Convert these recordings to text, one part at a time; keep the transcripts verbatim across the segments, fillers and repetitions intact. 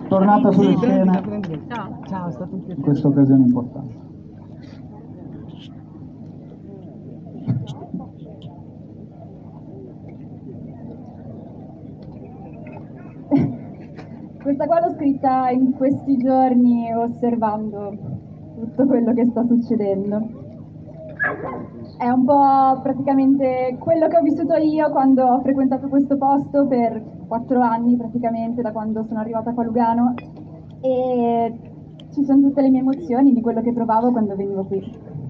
tornata sulle scene Ciao. Ciao, è stato un in piacere. questa occasione importante. Questa qua l'ho scritta in questi giorni osservando tutto quello che sta succedendo. È un po' praticamente quello che ho vissuto io quando ho frequentato questo posto per quattro anni praticamente, da quando sono arrivata qua a Lugano, e ci sono tutte le mie emozioni di quello che provavo quando venivo qui.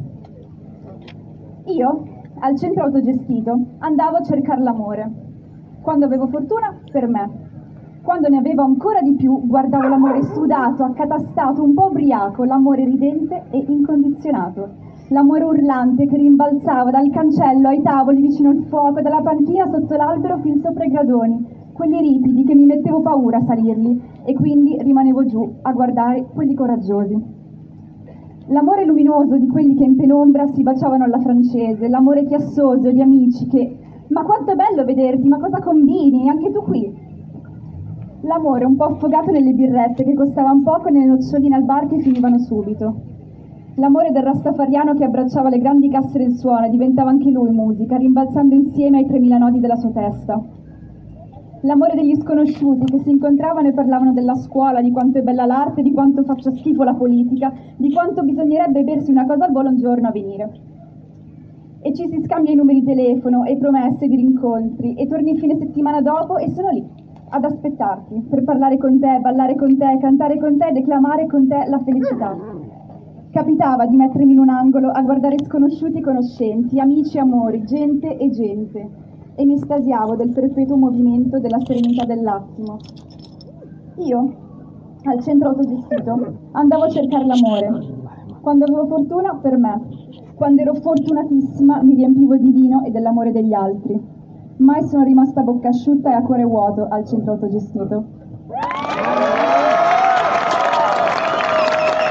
Io, al centro autogestito, andavo a cercare l'amore. Quando avevo fortuna, per me. Quando ne avevo ancora di più, guardavo l'amore sudato, accatastato, un po' ubriaco, l'amore ridente e incondizionato. L'amore urlante che rimbalzava dal cancello ai tavoli vicino al fuoco, dalla panchina sotto l'albero fin sopra i gradoni. Quelli ripidi che mi mettevo paura a salirli e quindi rimanevo giù a guardare quelli coraggiosi. L'amore luminoso di quelli che in penombra si baciavano alla francese, l'amore chiassoso di amici che «Ma quanto è bello vederti, ma cosa combini? Anche tu qui!» L'amore un po' affogato nelle birrette che costavano poco e nelle noccioline al bar che finivano subito. L'amore del rastafariano che abbracciava le grandi casse del suono e diventava anche lui musica, rimbalzando insieme ai tremila nodi della sua testa. L'amore degli sconosciuti che si incontravano e parlavano della scuola, di quanto è bella l'arte, di quanto faccia schifo la politica, di quanto bisognerebbe bersi una cosa al volo un giorno a venire. E ci si scambia i numeri di telefono e promesse di rincontri e torni il fine settimana dopo e sono lì, ad aspettarti, per parlare con te, ballare con te, cantare con te, declamare con te la felicità. Capitava di mettermi in un angolo a guardare sconosciuti e conoscenti, amici e amori, gente e gente, e mi estasiavo del perpetuo movimento della serenità dell'attimo. Io, al centro autogestito, andavo a cercare l'amore. Quando avevo fortuna, per me. Quando ero fortunatissima, mi riempivo di vino e dell'amore degli altri. Mai sono rimasta a bocca asciutta e a cuore vuoto al centro autogestito.